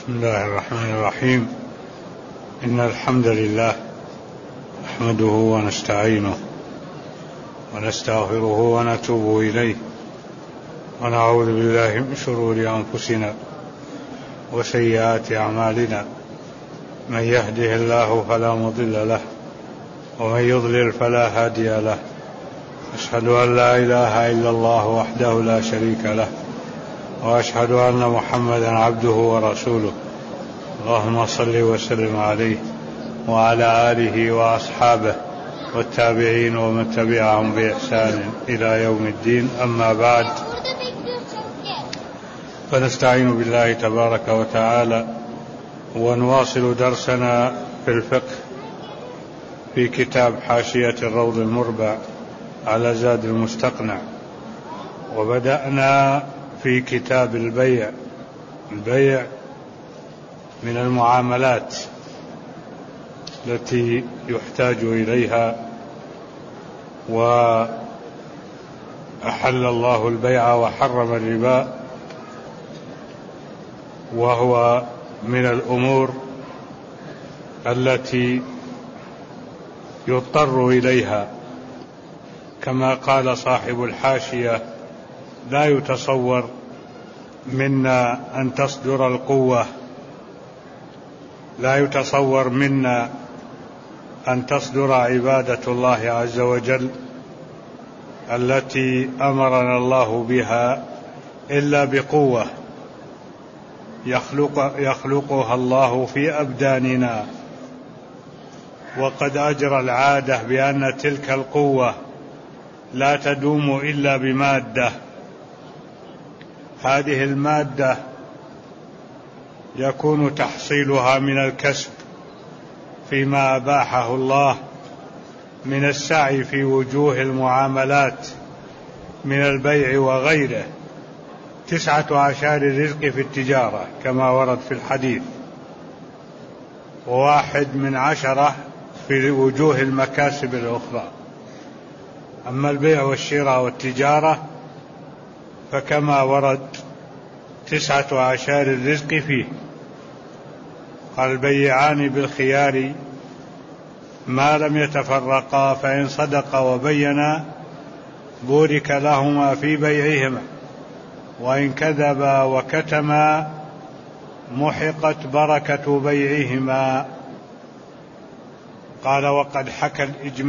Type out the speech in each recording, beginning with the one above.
بسم الله الرحمن الرحيم. إن الحمد لله نحمده ونستعينه ونستغفره ونتوب إليه ونعوذ بالله من شرور أنفسنا وسيئات أعمالنا، من يهده الله فلا مضل له ومن يضلل فلا هادي له. أشهد أن لا إله إلا الله وحده لا شريك له، وأشهد أن محمدا عبده ورسوله. اللهم صل وسلم عليه وعلى آله وأصحابه والتابعين ومن تبعهم بإحسان إلى يوم الدين. أما بعد، فنستعين بالله تبارك وتعالى ونواصل درسنا في الفقه في كتاب حاشية الروض المربع على زاد المستقنع، وبدأنا في كتاب البيع. البيع من المعاملات التي يحتاج إليها، وأحل الله البيع وحرم الربا، وهو من الأمور التي يضطر إليها، كما قال صاحب الحاشية: لا يتصور منا أن تصدر القوة، لا يتصور منا أن تصدر عبادة الله عز وجل التي أمرنا الله بها إلا بقوة يخلقها الله في أبداننا، وقد أجرى العادة بأن تلك القوة لا تدوم إلا بمادة. هذه المادة يكون تحصيلها من الكسب فيما أباحه الله من السعي في وجوه المعاملات من البيع وغيره. 19 الرزق في التجارة كما ورد في الحديث، و1/10 في وجوه المكاسب الأخرى. أما البيع والشراء والتجارة فكما ورد 19 الرزق فيه. قال: البيعان بالخيار ما لم يتفرقا، فإن صدقا وبينا بورك لهما في بيعهما، وإن كذبا وكتما محقت بركة بيعهما. قال: وقد حكي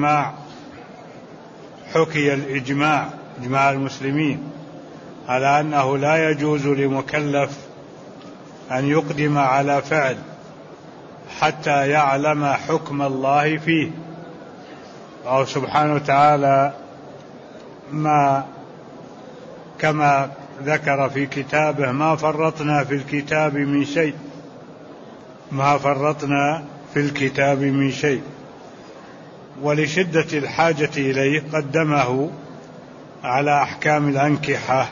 الإجماع إجماع المسلمين على أنه لا يجوز لمكلف أن يقدم على فعل حتى يعلم حكم الله فيه. الله سبحانه وتعالى كما ذكر في كتابه: ما فرطنا في الكتاب من شيء، ما فرطنا في الكتاب من شيء. ولشدة الحاجة إليه قدمه على أحكام الأنكحة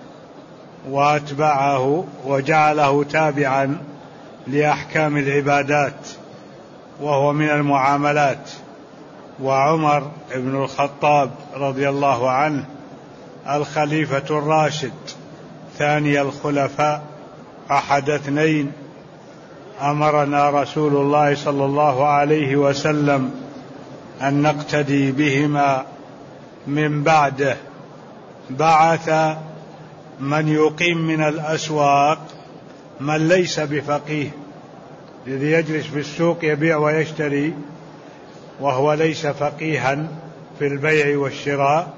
وأتبعه وجعله تابعا لأحكام العبادات، وهو من المعاملات. وعمر بن الخطاب رضي الله عنه الخليفة الراشد ثاني الخلفاء أحد 2 أمرنا رسول الله صلى الله عليه وسلم أن نقتدي بهما من بعده. بعث من يقيم من الأسواق من ليس بفقيه، الذي يجلس في السوق يبيع ويشتري وهو ليس فقيها في البيع والشراء،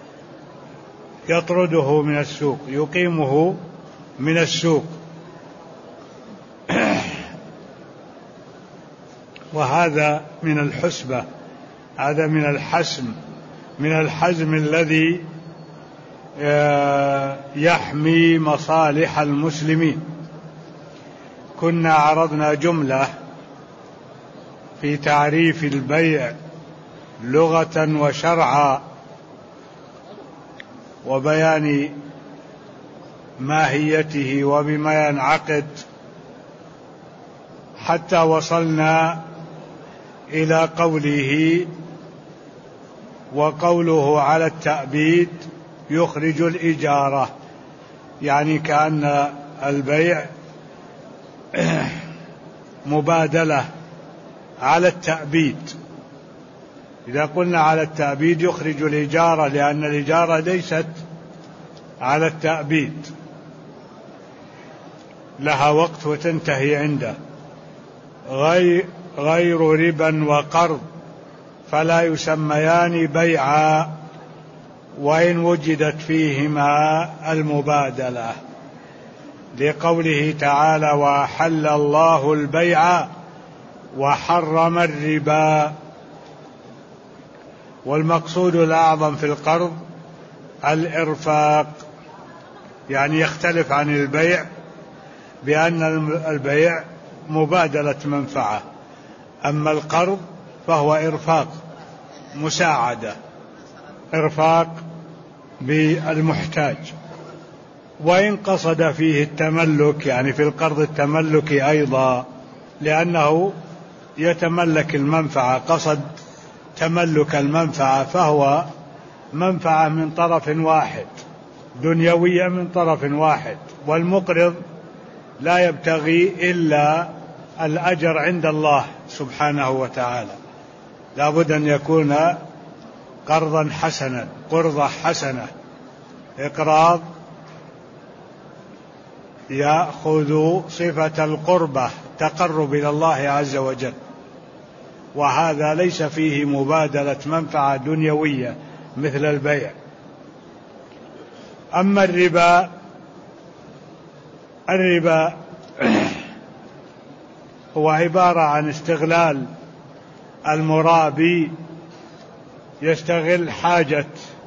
يطرده من السوق، يقيمه من السوق. وهذا من الحسبة، هذا من الحسم، من الحزم الذي يحمي مصالح المسلمين. كنا عرضنا جملة في تعريف البيع لغة وشرعا وبيان ماهيته وبما ينعقد، حتى وصلنا إلى قوله: وقوله على التأبيد يخرج الإجارة، يعني كأن البيع مبادلة على التأبيد. إذا قلنا على التأبيد يخرج الإجارة، لأن الإجارة ليست على التأبيد، لها وقت وتنتهي عنده. غير ربا وقرض فلا يسميان بيعا وإن وجدت فيهما المبادلة، لقوله تعالى: وأحل الله البيع وحرم الربا. والمقصود الأعظم في القرض الإرفاق، يعني يختلف عن البيع بأن البيع مبادلة منفعة، أما القرض فهو إرفاق، مساعدة، إرفاق بالمحتاج. وإن قصد فيه التملك، يعني في القرض التملك أيضا، لأنه يتملك المنفعة، قصد تملك المنفعة، فهو منفعة من طرف واحد، دنيوية من طرف واحد. والمقرض لا يبتغي إلا الأجر عند الله سبحانه وتعالى، لا بد أن يكون قرضا حسنا، قرضة حسنة، إقراض يأخذ صفة القربة، تقرب إلى الله عز وجل، وهذا ليس فيه مبادلة منفعة دنيوية مثل البيع. أما الربا هو عبارة عن استغلال المرابي، يستغل حاجة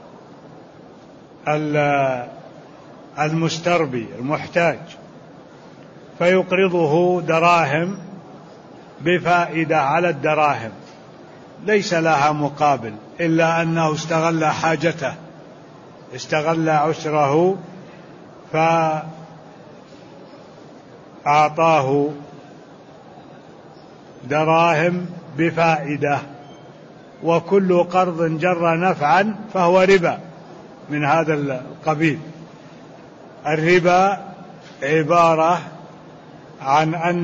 المستربي المحتاج، فيقرضه دراهم بفائدة على الدراهم، ليس لها مقابل، إلا أنه استغل حاجته، استغل عسره، فأعطاه دراهم بفائدة. وكل قرض جر نفعا فهو ربا من هذا القبيل. الربا عبارة عن أن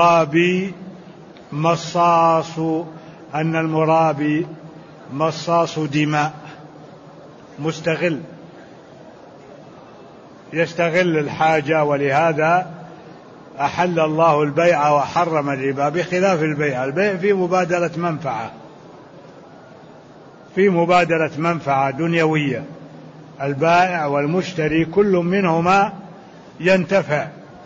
المرابي مصاص دماء، مستغل، يستغل الحاجة. ولهذا أحل الله البيع وحرم الربا، بخلاف البيع. البيع فيه مبادلة منفعة، في مبادلة منفعة دنيوية، البائع والمشتري كل منهما ينتفع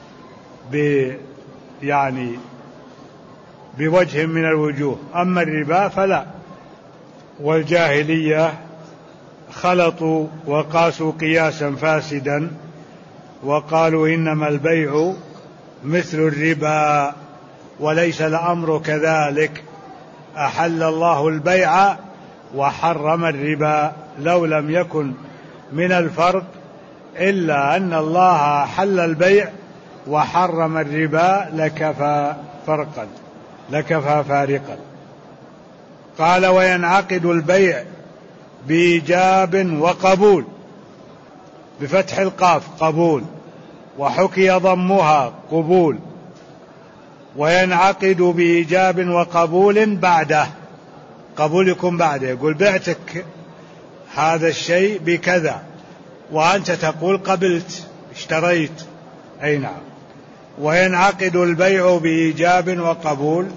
يعني بوجه من الوجوه. أما الربا فلا. والجاهلية خلطوا وقاسوا قياسا فاسدا، وقالوا إنما البيع مثل الربا، وليس الأمر كذلك. أحل الله البيع وحرم الربا، لو لم يكن من الفرق إلا أن الله أحل البيع وحرم الربا لكفى فرقا، لكفى فارقا. قال: وينعقد البيع بإيجاب وقبول، بفتح القاف قبول، وحكي ضمها قبول. وينعقد بإيجاب وقبول بعده، قبول يكون بعده، يقول بعتك هذا الشيء بكذا، وأنت تقول قبلت، اشتريت، أي نعم. وينعقد البيع بإيجاب وقبول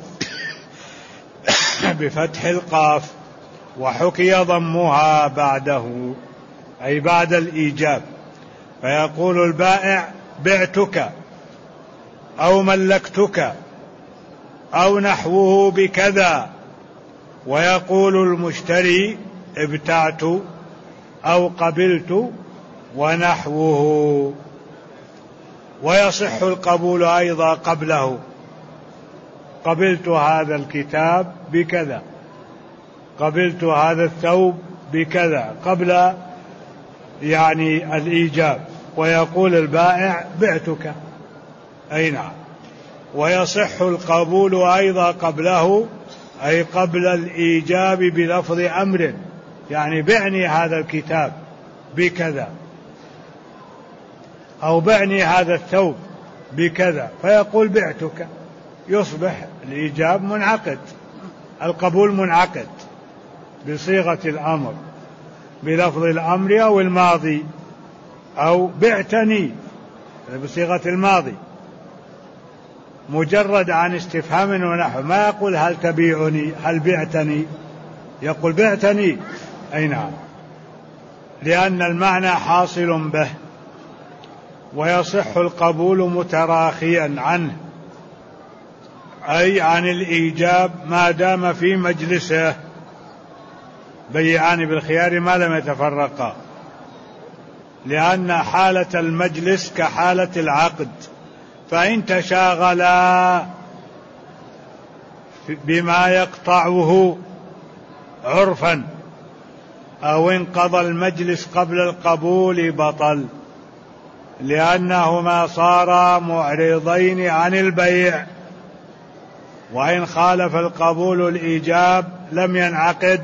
بفتح القاف، وحكي ضمها بعده، أي بعد الإيجاب. فيقول البائع: بعتك أو ملكتك أو نحوه بكذا، ويقول المشتري: ابتعت أو قبلت ونحوه. ويصح القبول أيضا قبله، قبلت هذا الكتاب بكذا، قبلت هذا الثوب بكذا، قبل يعني الإيجاب. ويقول البائع: بعتك، أي نعم. ويصح القبول أيضا قبله، أي قبل الإيجاب، بلفظ أمر، يعني بعني هذا الكتاب بكذا، أو بعني هذا الثوب بكذا فيقول بعتك، يصبح الإيجاب منعقد، القبول منعقد بصيغة الأمر بلفظ الأمر أو الماضي، أو بعتني بصيغة الماضي مجرد عن استفهام ونحو، ما يقول هل تبيعني هل بعتني، يقول بعتني أي نعم، لأن المعنى حاصل به، ويصح القبول متراخيا عنه أي عن الإيجاب ما دام في مجلسه، بيعان بالخيار ما لم يتفرقا، لأن حالة المجلس كحالة العقد، فإن تشاغلا بما يقطعه عرفا أو انقضى المجلس قبل القبول بطل، لأنهما صارا معرضين عن البيع، وإن خالف القبول الإيجاب لم ينعقد،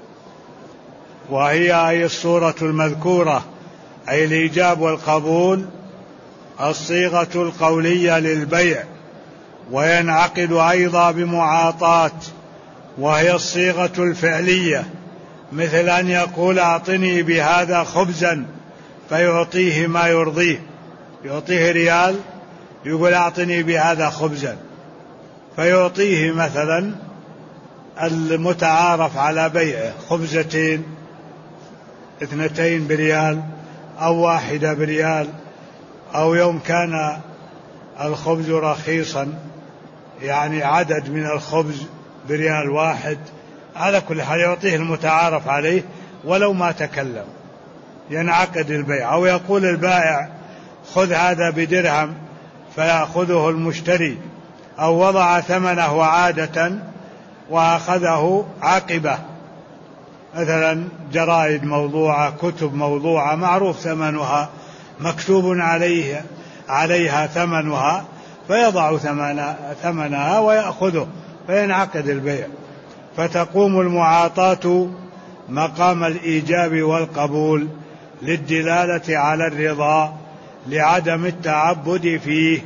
وهي أي الصورة المذكورة أي الإيجاب والقبول الصيغة القولية للبيع، وينعقد أيضا بمعاطاة وهي الصيغة الفعلية، مثل أن يقول أعطني بهذا خبزا فيعطيه ما يرضيه، يعطيه ريال يقول أعطني بهذا خبزا، فيعطيه مثلا المتعارف على بيعه خبزتين 2 بريال أو 1 بريال، أو يوم كان الخبز رخيصا يعني عدد من الخبز بريال 1، على كل حال يعطيه المتعارف عليه ولو ما تكلم، ينعقد البيع. أو يقول البائع خذ هذا بدرهم فيأخذه المشتري، أو وضع ثمنه عادة وأخذه عقبة، مثلا جرائد موضوعة كتب موضوعة معروف ثمنها مكتوب عليها ثمنها، فيضع ثمنها ويأخذه فينعقد البيع، فتقوم المعاطاة مقام الإيجاب والقبول للدلالة على الرضا لعدم التعبد فيه.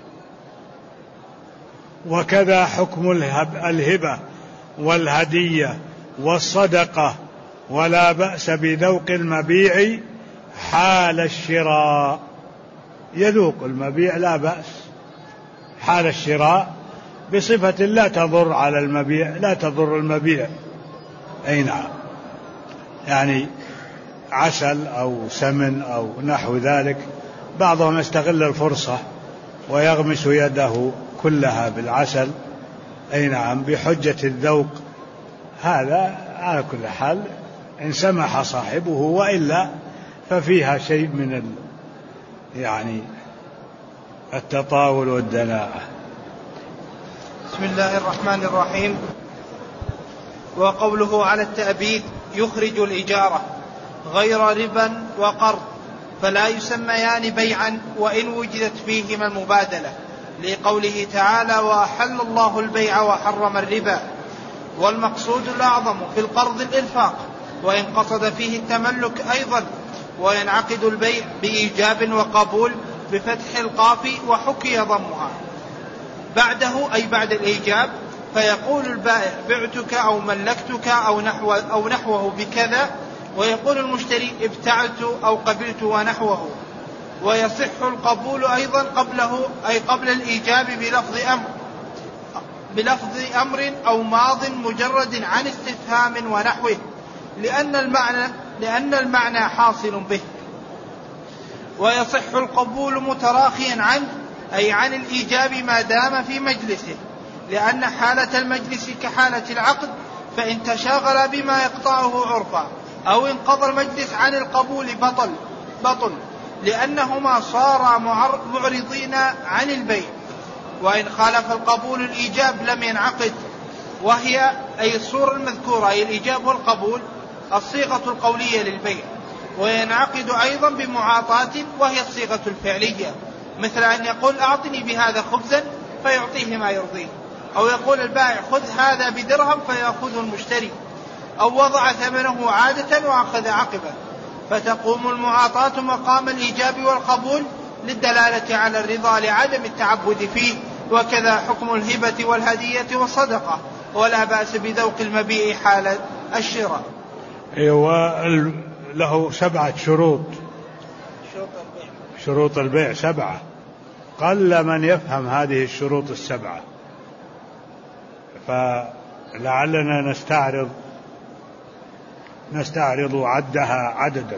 وكذا حكم الهبة والهدية والصدقة، ولا بأس بذوق المبيع حال الشراء، يذوق المبيع لا بأس حال الشراء بصفة لا تضر على المبيع، لا تضر المبيع، أي نعم، يعني عسل أو سمن أو نحو ذلك، بعضهم يستغل الفرصة ويغمس يده كلها بالعسل، أي نعم، بحجة الذوق، هذا على كل حال إن سمح صاحبه، وإلا ففيها شيء من يعني التطاول والدناءة. بسم الله الرحمن الرحيم. وقوله على التأبيد يخرج الإجارة غير ربا وقرض، فلا يسميان بيعا وإن وجدت فيهما المبادلة، لقوله تعالى وأحل الله البيع وحرم الربا. والمقصود الأعظم في القرض الإنفاق، وإن قصد فيه التملك أيضا، وينعقد البيع بإيجاب وقبول بفتح القاف وحكي ضمها بعده أي بعد الإيجاب، فيقول البائع بعتك أو ملكتك أو نحوه بكذا، ويقول المشتري ابتعت أو قبلت ونحوه. ويصح القبول أيضا قبله أي قبل الإيجاب بلفظ أمر أو ماض مجرد عن استفهام ونحوه، لأن المعنى حاصل به. ويصح القبول متراخيا عنه أي عن الإيجاب ما دام في مجلسه، لأن حالة المجلس كحالة العقد، فإن تشاغل بما يقطعه عرفا أو انقضى المجلس عن القبول بطل، لأنهما صارا معرضين عن البيع. وإن خالف القبول الإيجاب لم ينعقد، وهي أي الصورة المذكورة أي الإيجاب والقبول الصيغة القولية للبيع، وينعقد أيضا بمعاطاة وهي الصيغة الفعلية، مثل أن يقول أعطني بهذا خبزا فيعطيه ما يرضيه، أو يقول البائع خذ هذا بدرهم فيأخذه المشتري، أو وضع ثمنه عادة وأخذ عقبة، فتقوم المعاطاة مقام الإيجاب والقبول للدلالة على الرضا لعدم التعبد فيه. وكذا حكم الهبة والهدية والصدقة، ولا بأس بذوق المبيع حال الشراء. له 7 شروط. شروط البيع 7، قل من يفهم هذه الشروط 7، فلعلنا نستعرض عدها عددا.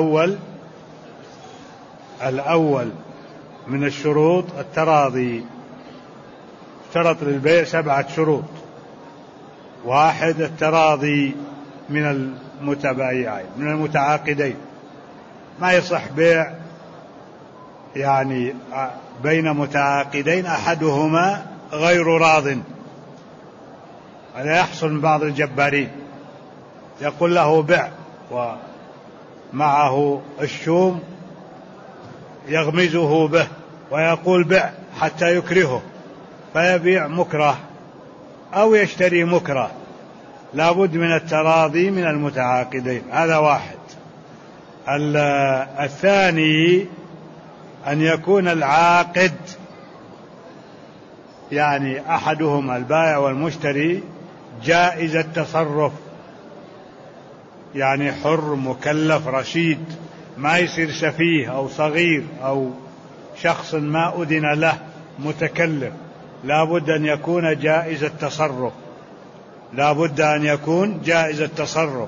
الأول من الشروط التراضي. اشترط للبيع 7 شروط. 1 التراضي من المتبايعين من المتعاقدين. ما يصح بيع يعني بين متعاقدين أحدهما غير راضٍ. هذا يحصل من بعض الجبارين، يقول له بع ومعه الشوم يغمزه به ويقول بع حتى يكرهه، فيبيع مكره أو يشتري مكره. لا بد من التراضي من المتعاقدين. هذا 1. الثاني أن يكون العاقد يعني أحدهما البائع والمشتري جائز التصرف، يعني حر مكلف رشيد، ما يصير سفيه أو صغير أو شخص ما أذن له متكلف. لا بد أن يكون جائز التصرف، لا بد أن يكون جائز التصرف.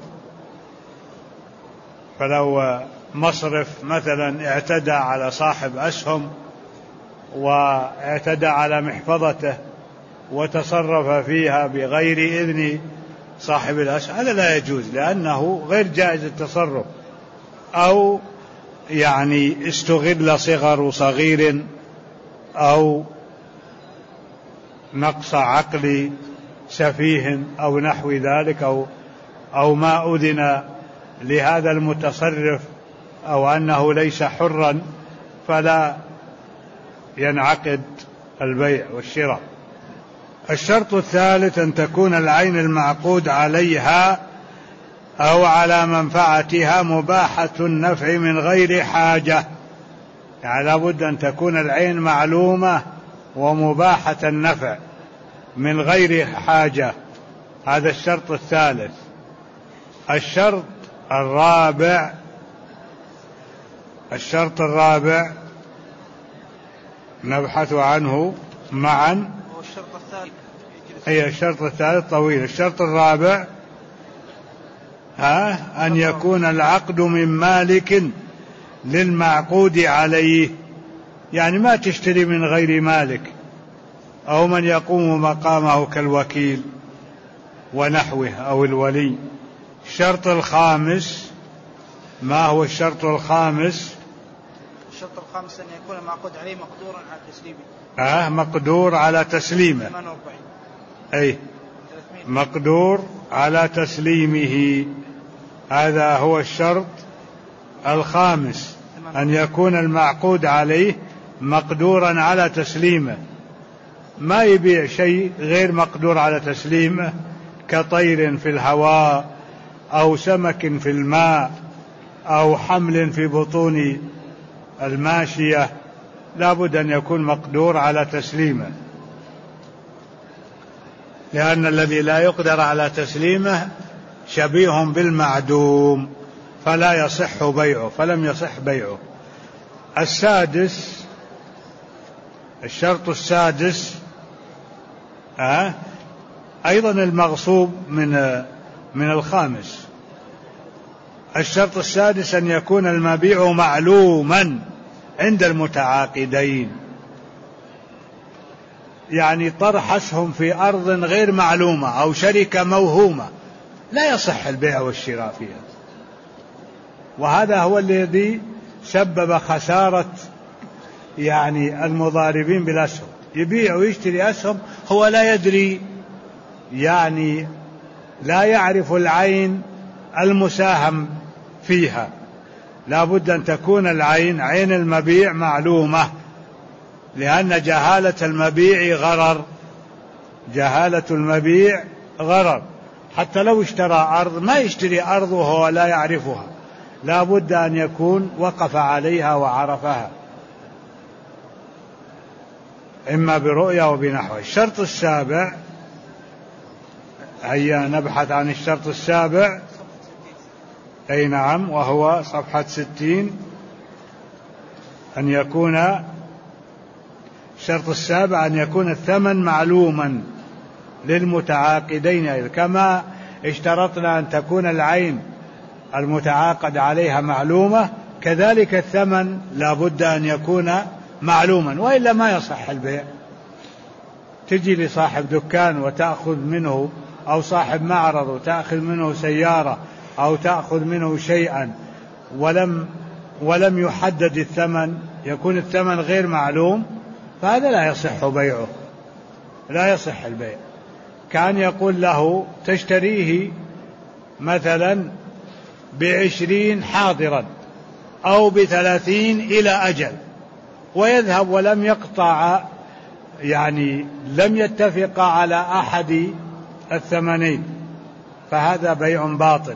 فلو مصرف مثلا اعتدى على صاحب أسهم واعتدى على محفظته وتصرف فيها بغير إذن صاحب الأسهم، هذا لا يجوز لأنه غير جائز التصرف. أو يعني استغل صغر صغير أو نقص عقل سفيه أو نحو ذلك، أو ما أذن لهذا المتصرف أو أنه ليس حرا، فلا ينعقد البيع والشراء. الشرط الثالث أن تكون العين المعقود عليها أو على منفعتها مباحة النفع من غير حاجة. يعني لا بد أن تكون العين معلومة ومباحة النفع من غير حاجة. هذا الشرط الثالث. الشرط الرابع نبحث عنه معا. الشرط الثالث طويل. الشرط الرابع أن يكون العقد من مالك للمعقود عليه، يعني ما تشتري من غير مالك أو من يقوم مقامه كالوكيل ونحوه أو الولي. الشرط الخامس، ما هو الشرط الخامس؟ الشرط الخامس أن يكون المعقود عليه مقدورا على تسليمه. مقدور على تسليمه. 48. مقدور على تسليمه. هذا هو الشرط الخامس، أن يكون المعقود عليه مقدورا على تسليمه. ما يبيع شيء غير مقدور على تسليمه، كطير في الهواء أو سمك في الماء أو حمل في بطون الماشية. لا بد أن يكون مقدور على تسليمه، لأن الذي لا يقدر على تسليمه شبيه بالمعدوم فلا يصح بيعه، فلم يصح بيعه. الشرط السادس أيضا المغصوب من الخامس. الشرط السادس أن يكون المبيع معلوما عند المتعاقدين، يعني طرح أسهم في أرض غير معلومة أو شركة موهومة لا يصح البيع والشراء فيها. وهذا هو الذي سبب خسارة يعني المضاربين بالأسهم. يبيع ويشتري أسهم هو لا يدري، يعني لا يعرف العين المساهم فيها. لا بد أن تكون العين، عين المبيع معلومة، لأن جهالة المبيع غرر. جهالة المبيع غرر. حتى لو اشترى أرض ما يشتري أرض وهو لا يعرفها، لا بد أن يكون وقف عليها وعرفها. إما برؤيا وبنحوه. الشرط السابع، هيا نبحث عن الشرط السابع. أي نعم، وهو صفحة 60. أن يكون الشرط السابع أن يكون الثمن معلوما للمتعاقدين، كما اشترطنا أن تكون العين المتعاقد عليها معلومة، كذلك الثمن لا بد أن يكون معلوما، وإلا ما يصح البيع. تجي لصاحب دكان وتأخذ منه، أو صاحب معرض وتأخذ منه سيارة أو تأخذ منه شيئا ولم يحدد الثمن، يكون الثمن غير معلوم، فهذا لا يصح بيعه، لا يصح البيع. كان يقول له تشتريه مثلا ب20 حاضرا أو ب30 إلى أجل، ويذهب ولم يقطع، يعني لم يتفق على أحد الثمنين، فهذا بيع باطل.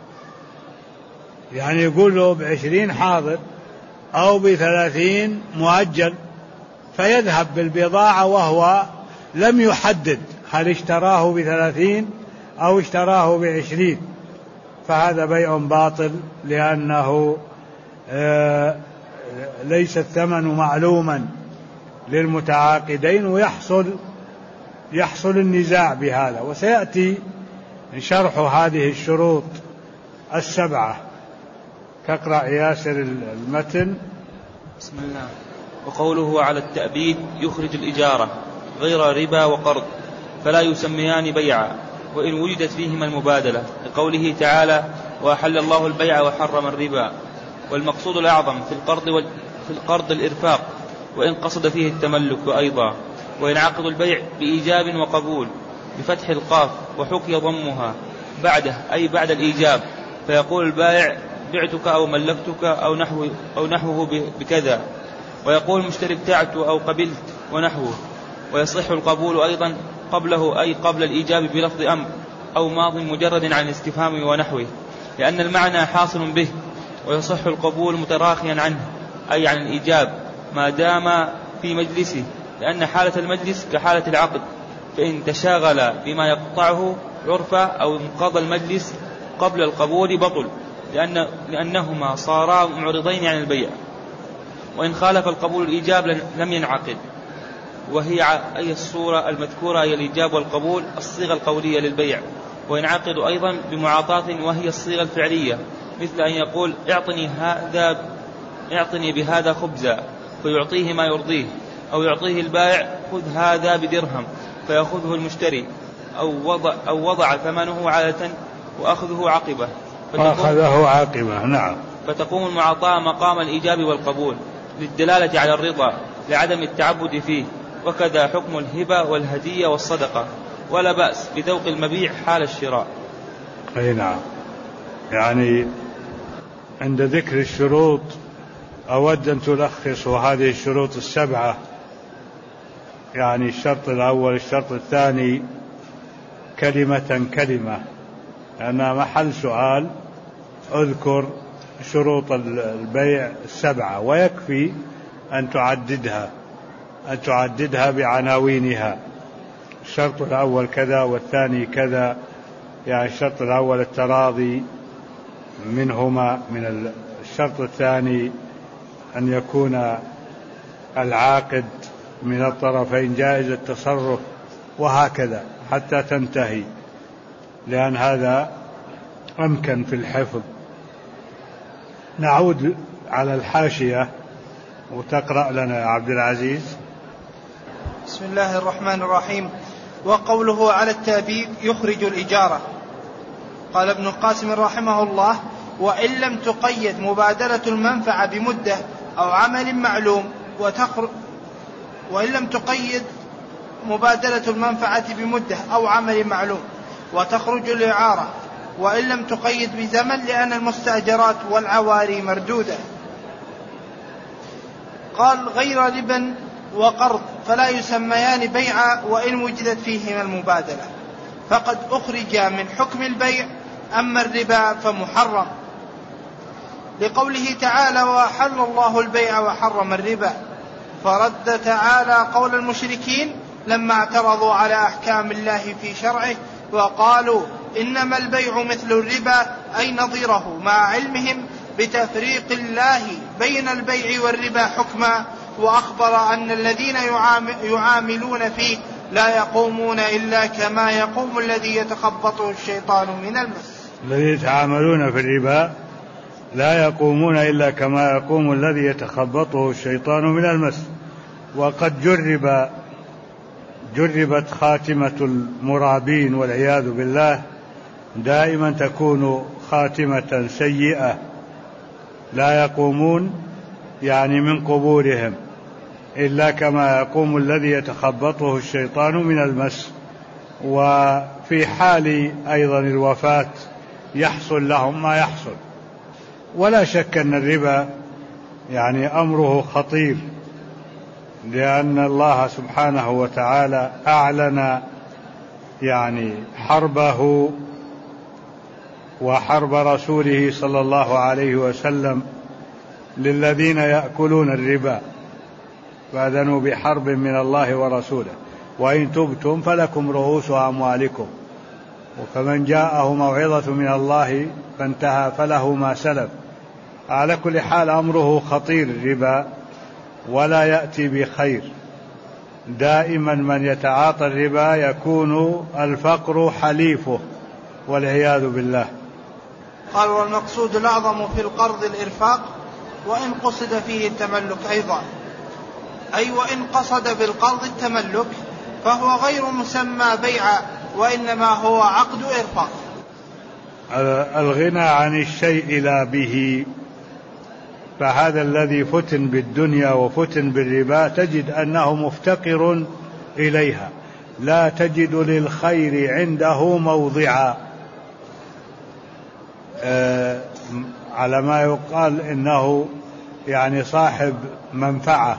يعني يقول له ب20 حاضر أو ب30 مؤجل، فيذهب بالبضاعة وهو لم يحدد هل اشتراه ب30 أو اشتراه ب20، فهذا بيع باطل، لأنه ليس الثمن معلوما للمتعاقدين، ويحصل النزاع بهذا. وسيأتي شرح هذه الشروط السبعة. تقرأ ياسر المتن. بسم الله. وقوله على التأبيد يخرج الإجارة غير ربا وقرض، فلا يسميان بيعا وإن وجدت فيهما المبادلة، لقوله تعالى وأحل الله البيع وحرم الربا. والمقصود الأعظم في القرض الإرفاق، وإن قصد فيه التملك أيضا. وينعقد البيع بإيجاب وقبول بفتح القاف، وحكي ضمها بعده أي بعد الإيجاب، فيقول البائع بعتك أو ملكتك أو نحوه بكذا، ويقول المشتري ابتعت أو قبلت ونحوه. ويصح القبول أيضا قبله أي قبل الإيجاب بلفظ أمر أو ماض مجرد عن الاستفهام ونحوه، لأن المعنى حاصل به. ويصح القبول متراخيا عنه أي عن الإيجاب ما دام في مجلسه، لأن حالة المجلس كحالة العقد، فإن تشاغل بما يقطعه عرفا أو انقضى المجلس قبل القبول بطل، لأنهما صارا معرضين عن البيع. وإن خالف القبول الإيجاب لم ينعقد، وهي أي الصورة المذكورة هي الإيجاب والقبول الصيغة القولية للبيع. وينعقد أيضا بمعاطاة، وهي الصيغة الفعلية، مثل أن يقول اعطني بهذا خبزا فيعطيه ما يرضيه، أو يعطيه البائع خذ هذا بدرهم فيأخذه المشتري، أو وضع ثمنه عادة وأخذه عقبة. نعم. فتقوم المعاطاة مقام الإيجاب والقبول للدلالة على الرضا لعدم التعبد فيه. وكذا حكم الهبة والهدية والصدقة، ولا بأس بذوق المبيع حال الشراء. أي نعم. يعني عند ذكر الشروط أود أن تلخص هذه الشروط السبعة، يعني الشرط الأول، الشرط الثاني، كلمة، لأنها محل سؤال. اذكر شروط البيع السبعة، ويكفي أن تعددها بعناوينها. الشرط الأول كذا والثاني كذا، يعني الشرط الأول التراضي منهما، من الشرط الثاني أن يكون العاقد من الطرفين جائز التصرف، وهكذا حتى تنتهي، لأن هذا أمكن في الحفظ. نعود على الحاشية وتقرأ لنا يا عبد العزيز. بسم الله الرحمن الرحيم. وقوله على التأبيد يخرج الإجارة، قال ابن القاسم رحمه الله وإن لم تقيد مبادلة المنفعة بمدة أو عمل معلوم وإن لم تقيد مبادلة المنفعة بمدة أو عمل معلوم وتخرج الإعارة، وإن لم تقيد بزمن، لأن المستأجرات والعواري مردودة. قال غير ربا وقرض فلا يسميان بيعا وإن وجدت فيهما المبادلة، فقد أخرج من حكم البيع، أما الربا فمحرم، لقوله تعالى وأحل الله البيع وحرم الربا، فرد تعالى قول المشركين لما اعترضوا على أحكام الله في شرعه وقالوا إنما البيع مثل الربا أي نظيره، مع علمهم بتفريق الله بين البيع والربا حكما، وأخبر أن الذين يعاملون فيه لا يقومون إلا كما يقوم الذي يتخبطه الشيطان من المس. الذين يتعاملون في الربا لا يقومون إلا كما يقوم الذي يتخبطه الشيطان من المس. وقد جربت خاتمة المرابين والعياذ بالله، دائما تكون خاتمة سيئة، لا يقومون يعني من قبورهم إلا كما يقوم الذي يتخبطه الشيطان من المس. وفي حال أيضا الوفاة يحصل لهم ما يحصل. ولا شك أن الربا يعني أمره خطير، لأن الله سبحانه وتعالى أعلن يعني حربه وحرب رسوله صلى الله عليه وسلم للذين يأكلون الربا، فأذنوا بحرب من الله ورسوله، وإن تبتم فلكم رؤوس أموالكم، فمن جاءه موعظة من الله فانتهى فله ما سلف. على كل حال أمره خطير الربا، ولا يأتي بخير. دائما من يتعاطى الربا يكون الفقر حليفه والعياذ بالله. قال والمقصود الأعظم في القرض الإرفاق، وإن قصد فيه التملك أيضا، أي وإن قصد بالقرض التملك فهو غير مسمى بيعا، وإنما هو عقد إرفاق. الغنى عن الشيء لا به، فهذا الذي فتن بالدنيا وفتن بالربا تجد أنه مفتقر إليها، لا تجد للخير عنده موضعا. على ما يقال إنه يعني صاحب منفعة،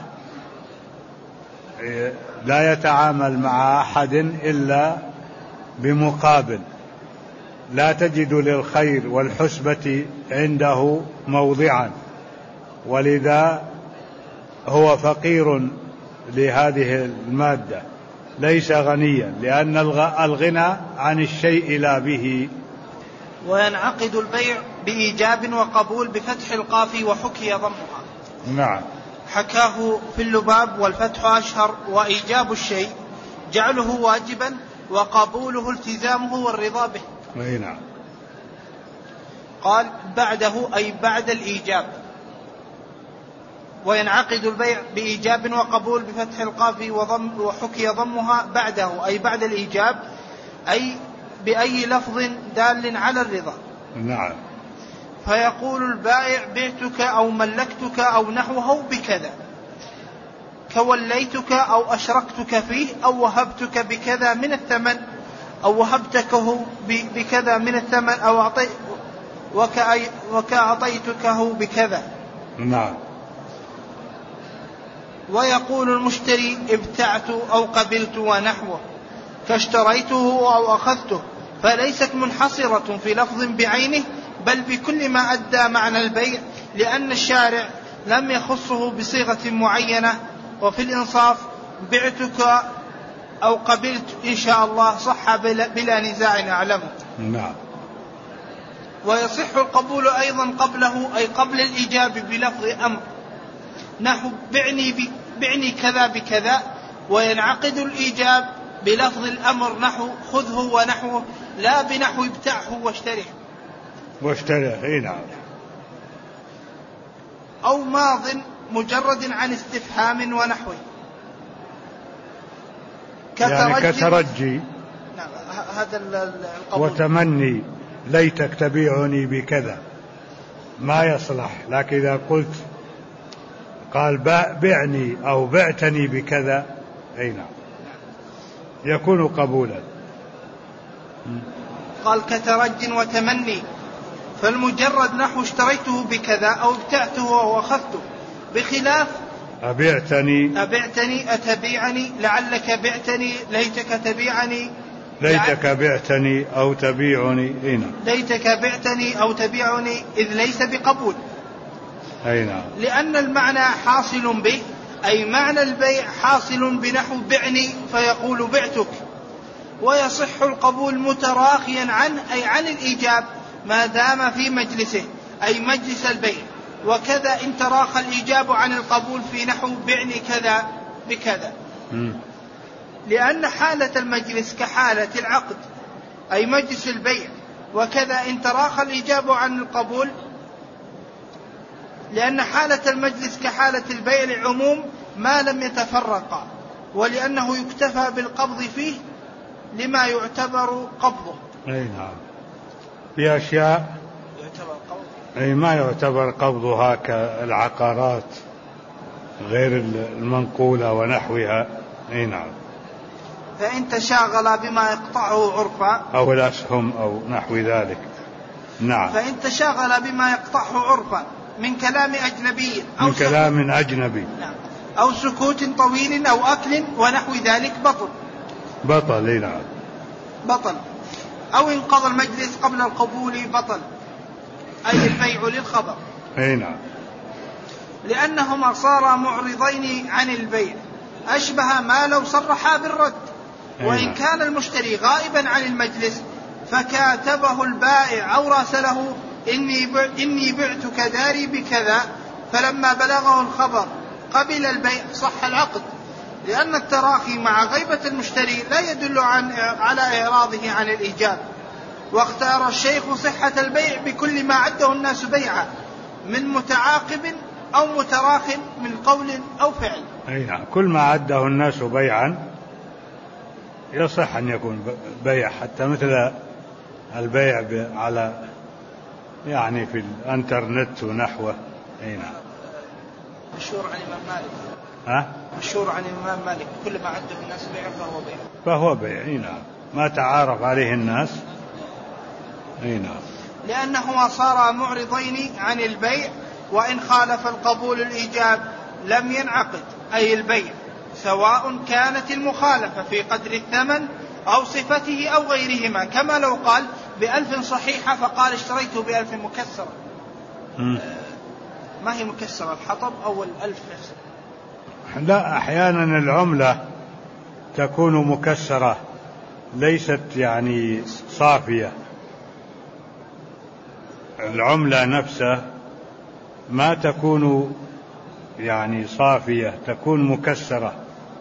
لا يتعامل مع أحد إلا بمقابل، لا تجد للخير والحسبة عنده موضعا، ولذا هو فقير لهذه المادة، ليس غنيا، لأن الغنى عن الشيء لا به. وينعقد البيع بإيجاب وقبول بفتح القاف وحكي ضمها. نعم. حكاه في اللباب والفتح أشهر، وإيجاب الشيء جعله واجبا، وقبوله التزامه والرضا به. نعم. قال بعده أي بعد الإيجاب. وينعقد البيع بإيجاب وقبول بفتح القاف وحكي ضمها بعده أي بعد الإيجاب، أي بأي لفظ دال على الرضا. نعم. فيقول البائع بعتك أو ملكتك أو نحوه بكذا، كوليتك أو أشركتك فيه، أو وهبتك بكذا من الثمن، أو وهبتكه بكذا من الثمن، أو وكأعطيتكه بكذا. نعم. ويقول المشتري ابتعت أو قبلت ونحوه، كاشتريته أو أخذته، فليست منحصرة في لفظ بعينه، بل بكل ما أدى معنى البيع، لأن الشارع لم يخصه بصيغة معينة. وفي الإنصاف بعتك أو قبلت إن شاء الله صح بلا نزاع أعلمه. نعم. ويصح القبول أيضا قبله أي قبل الإيجاب بلفظ أمر، نحو بعني كذا بكذا، وينعقد الإيجاب بلفظ الأمر نحو خذه ونحوه، لا بنحو ابتعه واشتره. نعم. أو ماض مجرد عن استفهام ونحوه، يعني كترجي. نعم هذا القبول. وتمني ليتك تبيعني بكذا ما يصلح، لكن إذا قلت قال بعني أو بعتني بكذا أي نعم يكون قبولا. قال كترج وتمني، فالمجرد نحو اشتريته بكذا أو ابتعته أو أخذته، بخلاف أبعتني أتبيعني، لعلك بعتني، ليتك تبيعني، ليتك بعتني أو تبيعني. ليتك بعتني أو تبيعني، إذ ليس بقبول. أي نعم. لأن المعنى حاصل به، أي معنى البيع حاصل بنحو بعني فيقول بعتك. ويصح القبول متراخيا عنه أي عن الإيجاب ما دام في مجلسه أي مجلس البيع. وكذا إن تراخى الإيجاب عن القبول في نحو بعني كذا بكذا، لأن حالة المجلس كحالة العقد أي مجلس البيع. وكذا إن تراخى الإيجاب عن القبول لأن حالة المجلس كحالة البيع لعموم ما لم يتفرقا، ولأنه يكتفى بالقبض فيه لما يعتبر قبضه. أي نعم، في أشياء يعتبر قبض أي ما يعتبر قبضها كالعقارات غير المنقولة ونحوها. أي نعم. فإن تشاغل بما يقطعه عرفا أو الأسهم أو نحو ذلك. نعم. فإن تشاغل بما يقطعه عرفا من كلام أجنبي من كلام أجنبي نعم. أو سكوت طويل أو أكل ونحو ذلك بطل. نعم. بطل. أو انقضى المجلس قبل القبول بطل، أي البيع للخبر. أي نعم. لأنهما صارا معرضين عن البيع أشبه ما لو صرحا بالرد. وإن كان المشتري غائبا عن المجلس فكاتبه البائع أو راسله إني بعتك داري بكذا، فلما بلغه الخبر قبل البيع صح العقد، لأن التراخي مع غيبة المشتري لا يدل على إعراضه عن الإيجاب. واختار الشيخ صحة البيع بكل ما عده الناس بيعا من متعاقب أو متراخ من قول أو فعل. أي نعم. كل ما عده الناس بيعا يصح أن يكون بيع، حتى مثل البيع على يعني في الانترنت ونحوه. أي نعم. مشهور عن الإمام مالك. مشهور عن الإمام مالك كل ما عده الناس بيع فهو بيع. أي نعم. ما تعارف عليه الناس. أي نعم. لأنهما صارا معرضين عن البيع، وإن خالف القبول الإيجاب لم ينعقد أي البيع، سواء كانت المخالفة في قدر الثمن أو صفته أو غيرهما، كما لو قال ب1000 صحيحة فقال اشتريته ب1000 مكسرة. ما هي مكسرة، الحطب أو 1000 نفسه؟ لا، أحيانا العملة تكون مكسرة ليست يعني صافية. العملة نفسها ما تكون يعني صافية، تكون مكسرة،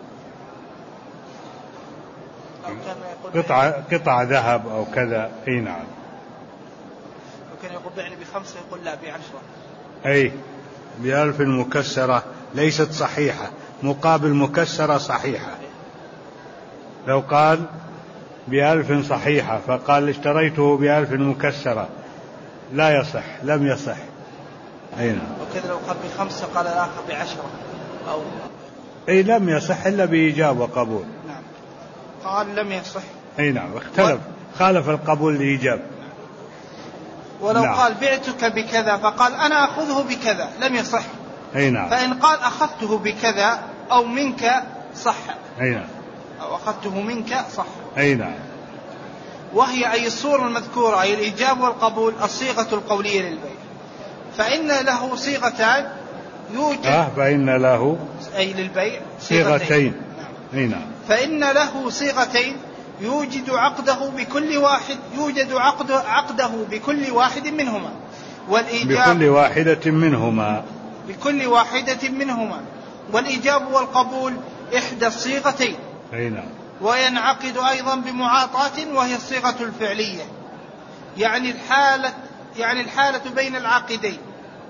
قطع ذهب أو كذا. أي نعم. وكان يقول بعني ب5 يقول لا ب10. أي ب1000 مكسرة ليست صحيحة مقابل مكسرة صحيحة. لو قال ب1000 صحيحة فقال اشتريته ب1000 مكسرة لا يصح، لم يصح. أي نعم. وكذا لو قال ب5 قال الآخر ب10 أو أي لم يصح إلا بإيجاب وقبول. نعم. قال لم يصح. أي نعم. اختلف خالف القبول الإيجاب. ولو نعم. قال بعتك بكذا فقال أنا أخذه بكذا لم يصح. أي نعم. فإن قال أخذته بكذا أو منك صح. أي نعم. أو أخذته منك صح. أي نعم. وهي أي الصورة المذكورة أي الإيجاب والقبول الصيغة القولية للبيع. فإن له صيغتان يوجد فإن له أي للبيع صيغتين. نعم. أي نعم. فإن له صيغتين يوجد عقده بكل واحد منهما، والإيجاب بكل واحدة منهما والإيجاب والقبول إحدى الصيغتين. أي نعم. وينعقد أيضا بمعاطاة وهي الصيغة الفعلية، يعني الحالة بين العاقدين.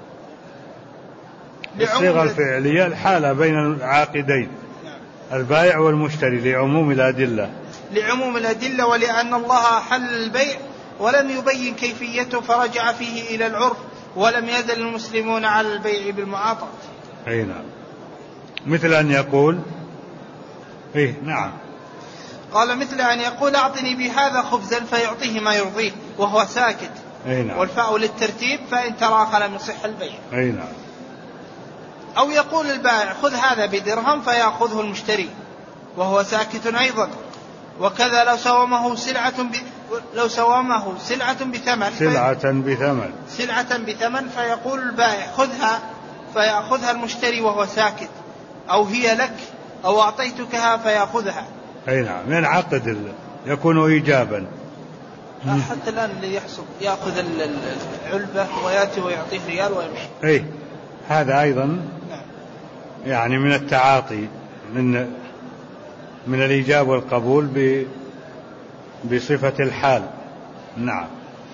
الصيغة الفعلية الحالة بين العاقدين. نعم. البائع والمشتري لعموم الأدلة ولأن الله أحل البيع ولم يبين كيفيته فرجع فيه إلى العرف، ولم يزل المسلمون على البيع بالمعاطاة. أي نعم. مثل أن يقول نعم. قال مثل أن يقول أعطني بهذا خبزا فيعطيه ما يرضيه وهو ساكت. أي نعم. والفاء للترتيب فإن تراخى لم يصح البيع. أي نعم. أو يقول البائع خذ هذا بدرهم فيأخذه المشتري وهو ساكت أيضا. وكذا لو سومه سلعة بثمن فيقول البائع خذها فيأخذها المشتري وهو ساكت، أو هي لك أو أعطيتكها فيأخذها. أي نعم، ينعقد يكون إيجابا. حتى الآن اللي يحصل يأخذ العلبة ويأتي ويعطيه ريال ويمشي. أي هذا أيضا نعم. يعني من التعاطي من الإيجاب والقبول بصفة الحال. نعم.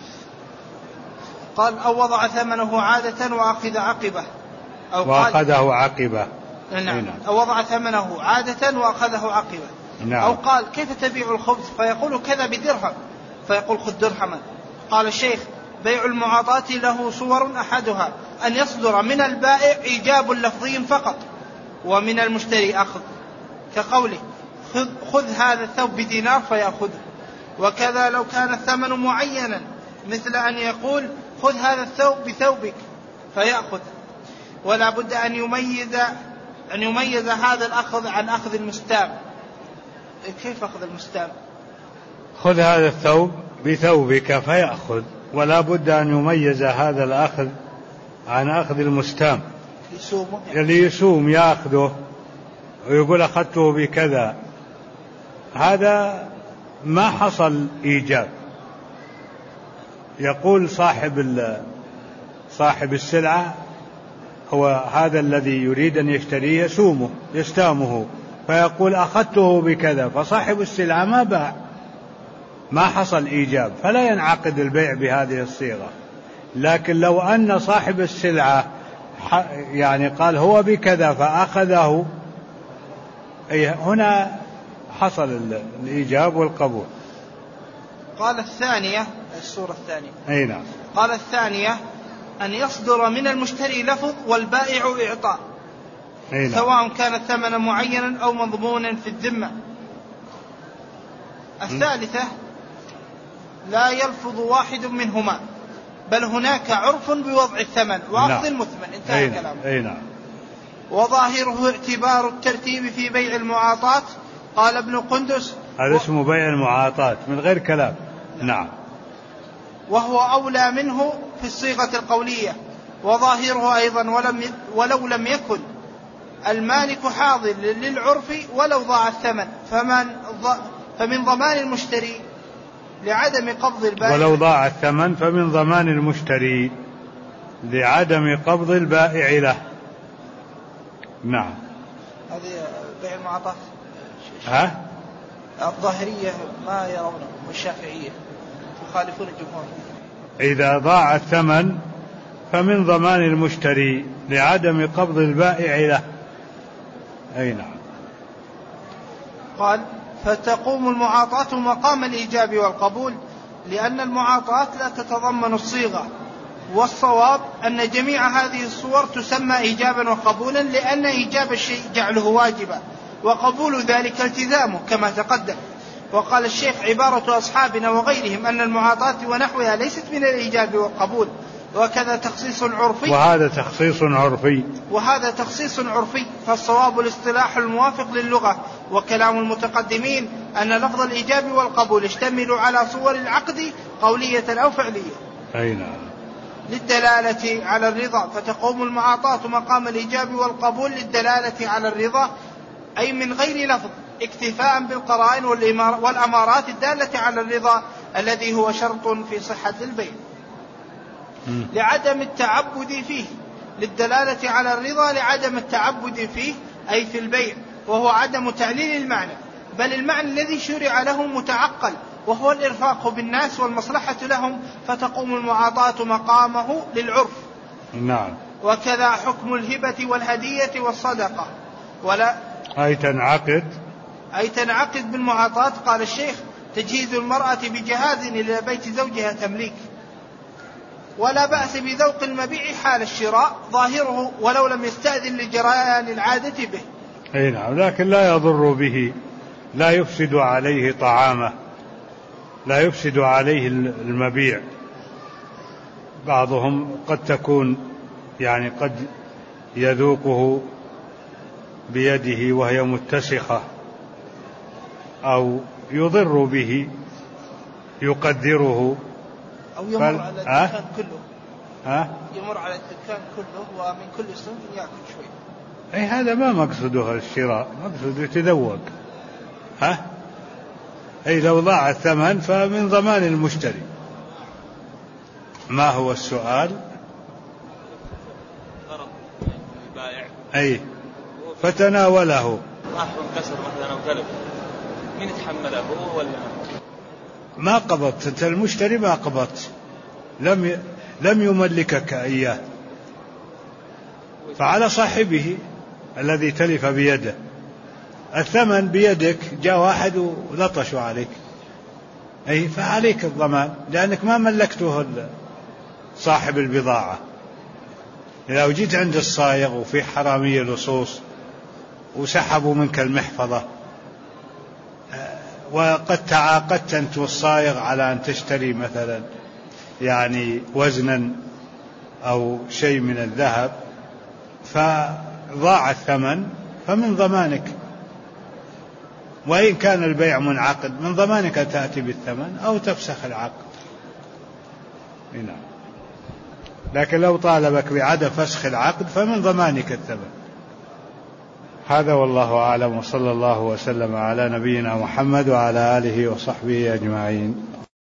قال أو وضع ثمنه عادة وأخذ عقبه وأخذه عقبه. نعم. أو وضع ثمنه عادة وأخذه عقبه. نعم. أو قال كيف تبيع الخبز فيقول كذا بدرهم فيقول خذ درهما. قال الشيخ بيع المعاطاة له صور أحدها أن يصدر من البائع إيجاب لفظي فقط ومن المشتري أخذ، كقوله خذ هذا الثوب بدينار فيأخذه. وكذا لو كان الثمن معينا مثل أن يقول خذ هذا الثوب بثوبك فيأخذ. ولا بد أن يميز هذا الأخذ عن أخذ المستام. كيف أخذ المستام؟ خذ هذا الثوب بثوبك فيأخذ، ولا بد أن يميز هذا الأخذ عن أخذ المستام. اللي يسوم يأخذه ويقول أخذته بكذا، هذا ما حصل إيجاب. يقول صاحب السلعة هو هذا الذي يريد أن يشتريه يستامه فيقول أخذته بكذا، فصاحب السلعة ما باع، ما حصل إيجاب، فلا ينعقد البيع بهذه الصيغة. لكن لو أن صاحب السلعة يعني قال هو بكذا فأخذه، هنا حصل الإيجاب والقبول. قال الثانية السورة الثانية. أي نعم. قال الثانية أن يصدر من المشتري لفظ والبائع إعطاء، سواء كان الثمن معينا أو مضمونا في الذمة. الثالثة لا يلفظ واحد منهما بل هناك عرف بوضع الثمن وأخذ المثمن. انتهى كلامه. وظاهره اعتبار الترتيب في بيع المعاطاة. قال ابن قندس هذا اسمه بيع المعاطاة من غير كلام. نعم. وهو أولى منه في الصيغة القولية. وظاهره أيضا ولو لم يكن المالك حاضر للعرف ولو ضاع الثمن فمن ضمان المشتري لعدم قبض البائع. ولو ضاع الثمن فمن ضمان المشتري لعدم قبض البائع له. نعم. هذه بيع المعاطاة. الظاهرية ما يرونه والشافعية يخالفون الجمهور. إذا ضاع الثمن فمن ضمان المشتري لعدم قبض البائع له. أي نعم. قال فتقوم المعاطاة مقام الإيجاب والقبول لأن المعاطاة لا تتضمن الصيغة، والصواب أن جميع هذه الصور تسمى إيجابا وقبولا لأن إيجاب الشيء جعله واجبا وقبول ذلك التزامه كما تقدم. وقال الشيخ عبارة أصحابنا وغيرهم أن المعاطاة ونحوها ليست من الإيجاب والقبول، وكذا تخصيص عرفي وهذا تخصيص عرفي. فالصواب الاصطلاح الموافق للغة وكلام المتقدمين أن لفظ الإيجاب والقبول يشتمل على صور العقد قولية أو فعلية. أي نعم. للدلالة على الرضا، فتقوم المعاطاة مقام الإيجاب والقبول للدلالة على الرضا أي من غير لفظ، اكتفاء بالقرائن والأمارات الدالة على الرضا الذي هو شرط في صحة البيع. لعدم التعبد فيه، للدلالة على الرضا لعدم التعبد فيه أي في البيع، وهو عدم تعليل المعنى، بل المعنى الذي شرع له متعقل وهو الإرفاق بالناس والمصلحة لهم، فتقوم المعاطاة مقامه للعرف. نعم. وكذا حكم الهبة والهدية والصدقة أي تنعقد بالمعاطاة. قال الشيخ تجهيز المرأة بجهاز إلى بيت زوجها تمليك، ولا بأس بذوق المبيع حال الشراء ظاهره ولو لم يستأذن لجريان العادة به. أي نعم. لكن لا يضر به، لا يفسد عليه طعامه، لا يفسد عليه المبيع. بعضهم قد تكون يعني قد يذوقه بيده وهي متسخة، أو يضر به يقدره، أو يمر على الدكان كله. يمر على الدكان كله ومن كل صنف يأكل شوي. أي هذا ما مقصده الشراء، مقصده يتذوق. أي لو ضاع الثمن فمن ضمان المشتري. ما هو السؤال؟ البائع أي فتناوله راح انكسر مثلا أو تلف، من يتحمله هو ولا ما قبضت أنت؟ المشتري ما قبضت، لم يملكك إياه، فعلى صاحبه الذي تلف بيده. الثمن بيدك، جاء واحد ولطشوا عليك، أي فعليك الضمان لأنك ما ملكته صاحب البضاعة. لو جيت عند الصايغ وفي حرامية لصوص وسحبوا منك المحفظة، وقد تعاقدت أنت والصايغ على أن تشتري مثلا يعني وزنا أو شيء من الذهب، فضاع الثمن فمن ضمانك، وإن كان البيع منعقد من ضمانك أن تأتي بالثمن أو تفسخ العقد. نعم. لكن لو طالبك بعدم فسخ العقد فمن ضمانك الثمن. هذا والله أعلم، وصلى الله وسلم على نبينا محمد وعلى آله وصحبه أجمعين.